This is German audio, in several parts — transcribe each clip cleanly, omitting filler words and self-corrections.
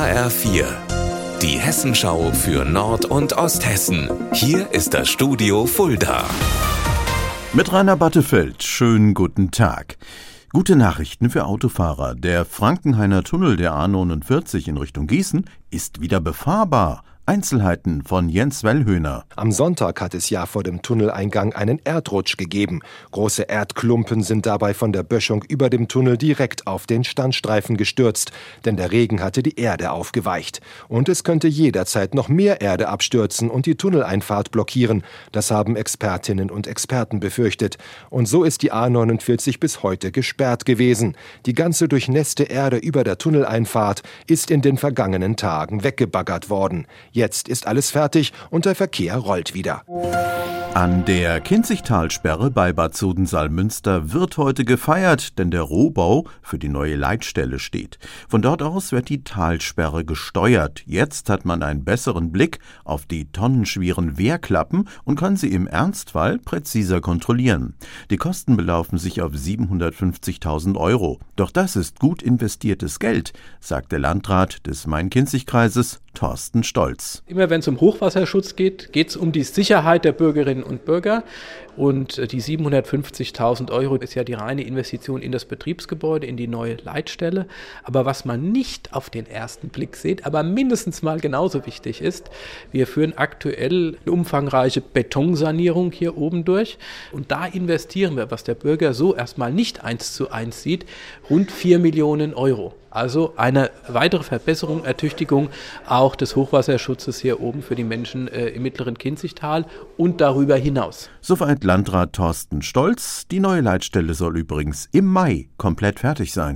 HR4, die Hessenschau für Nord- und Osthessen. Hier ist das Studio Fulda. Mit Rainer Battefeld, schönen guten Tag. Gute Nachrichten für Autofahrer. Der Frankenhainer Tunnel der A49 in Richtung Gießen ist wieder befahrbar. Einzelheiten von Jens Wellhöhner. Am Sonntag hat es ja vor dem Tunneleingang einen Erdrutsch gegeben. Große Erdklumpen sind dabei von der Böschung über dem Tunnel direkt auf den Standstreifen gestürzt, denn der Regen hatte die Erde aufgeweicht. Und es könnte jederzeit noch mehr Erde abstürzen und die Tunneleinfahrt blockieren. Das haben Expertinnen und Experten befürchtet. Und so ist die A49 bis heute gesperrt gewesen. Die ganze durchnässte Erde über der Tunneleinfahrt ist in den vergangenen Tagen weggebaggert worden. Jetzt ist alles fertig und der Verkehr rollt wieder. An der Kinzigtalsperre bei Bad Soden-Salmünster wird heute gefeiert, denn der Rohbau für die neue Leitstelle steht. Von dort aus wird die Talsperre gesteuert. Jetzt hat man einen besseren Blick auf die tonnenschweren Wehrklappen und kann sie im Ernstfall präziser kontrollieren. Die Kosten belaufen sich auf 750.000 €. Doch das ist gut investiertes Geld, sagt der Landrat des Main-Kinzig-Kreises, Thorsten Stolz. Immer wenn es um Hochwasserschutz geht, geht es um die Sicherheit der Bürgerinnen und Bürger. Und die 750.000 € ist ja die reine Investition in das Betriebsgebäude, in die neue Leitstelle. Aber was man nicht auf den ersten Blick sieht, aber mindestens mal genauso wichtig ist, wir führen aktuell eine umfangreiche Betonsanierung hier oben durch. Und da investieren wir, was der Bürger so erstmal nicht 1:1 sieht, rund 4 Millionen €. Also eine weitere Verbesserung, Ertüchtigung auch des Hochwasserschutzes hier oben für die Menschen im mittleren Kinzigtal und darüber hinaus. Soweit Landrat Thorsten Stolz. Die neue Leitstelle soll übrigens im Mai komplett fertig sein.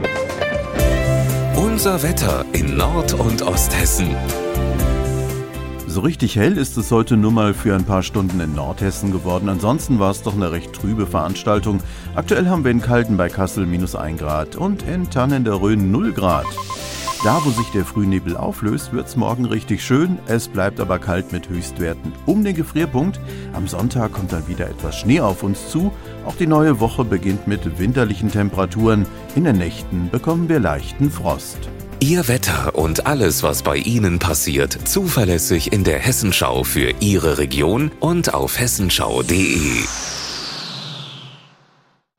Unser Wetter in Nord- und Osthessen. So richtig hell ist es heute nur mal für ein paar Stunden in Nordhessen geworden. Ansonsten war es doch eine recht trübe Veranstaltung. Aktuell haben wir in Calden bei Kassel -1 Grad und in Tannen der Rhön 0 Grad. Da, wo sich der Frühnebel auflöst, wird es morgen richtig schön. Es bleibt aber kalt mit Höchstwerten um den Gefrierpunkt. Am Sonntag kommt dann wieder etwas Schnee auf uns zu. Auch die neue Woche beginnt mit winterlichen Temperaturen. In den Nächten bekommen wir leichten Frost. Ihr Wetter und alles, was bei Ihnen passiert, zuverlässig in der Hessenschau für Ihre Region und auf hessenschau.de.